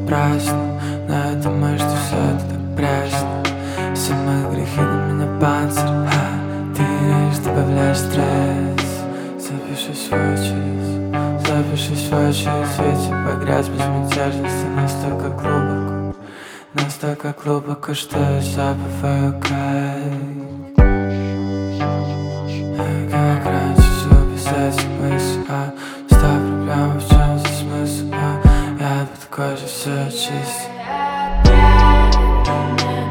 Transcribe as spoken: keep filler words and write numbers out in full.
напрасно, но я думаю, что все это так пресно. Все мои грехи на меня панцирь, а ты лишь добавляешь стресс. Запиши свой час, запиши свой час, ведь погрязь в безмятежности настолько глубоко, настолько глубоко, что я забываю кайф. Как раньше все без этих мыслей, а ста проблем, в чем за смысл, а я под кожей все чистит.